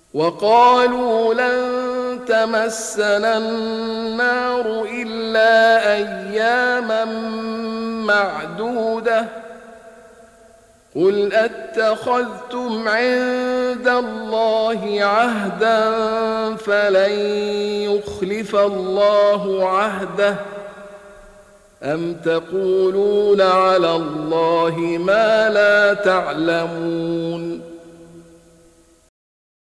وقالوا لن تمسنا النار إلا أياما معدودة قل أتخذتم عند الله عهدا فلن يخلف الله عهده أم تقولون على الله ما لا تعلمون